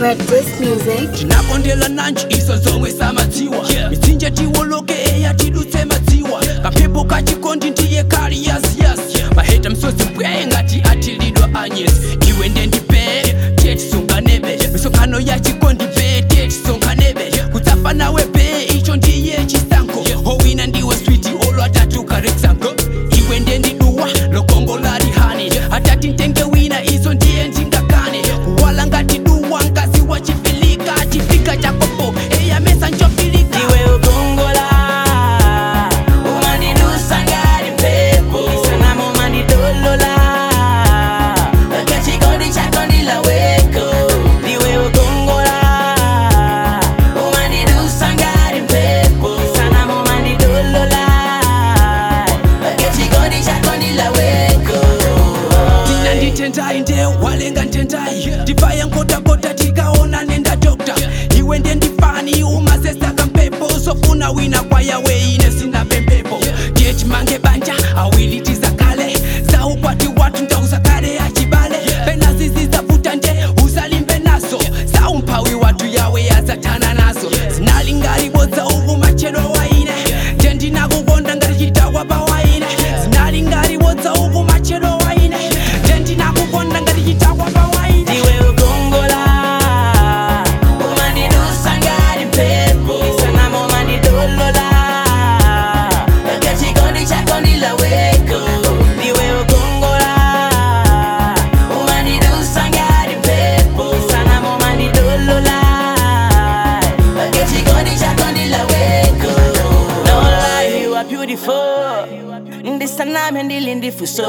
Red Disc Music. Tinakondela nanji izo zomwe samadziwa mitsinje tiwoloke eya tidutse madziwa kampepo kachikondi ndiye kali yasiyasi maheta msozi mbweye ngati atilidwa anyesi iwe ndendipe tetisonganebe misonkhano ya chikondi pe tetisonganebe kutsafa nawe pe icho ndiye chisankho owina ndiwe switi olwatatuka reksanko iwe ndendiduwa lokongola rihani atati ntenge wina izo ndiye ndingakane kuwala ngati duwa ngazi wa chifilika chifika chakopo eya mesa njofilika iwe ukongola umandidusa ngati mpepo isana mumandidolola kachikondi chako ndilaweko iwe ukongola umandidusa ngati mpepo isana mumandidolola kachikondi chako ndilaweko tina nditendai nde walenga ntendai ndipaya nkotakota tikaona nenda dokta iwe ndendifani umasesa kampepo sofuna wina kwayawe ine sina pempepo ndiyetimange banja awilitiza kale zaukwati watu ndauza kale achibale penazizi zavuta nde usalimbe naso saumpawi watu yawe yazatana naso zinalingariboza uvu machelo waine ndendinakukonda ngatichitawa pawaine zinalingariboza uvu machelo waine ndendinakukonda ngatichitawa pawaine iwe ukongola umandidusa ngati mpepo isana mumandidolola kachikondi chako ndilaweko iwe ukongola umandidusa ngati mpepo isana mumandidolola kachikondi chako ndilaweko no lie you are beautiful ndisaname ndilindifuso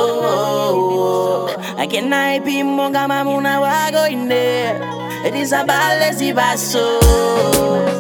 akenaipi monga mamuna wako ine ndizabale zibaso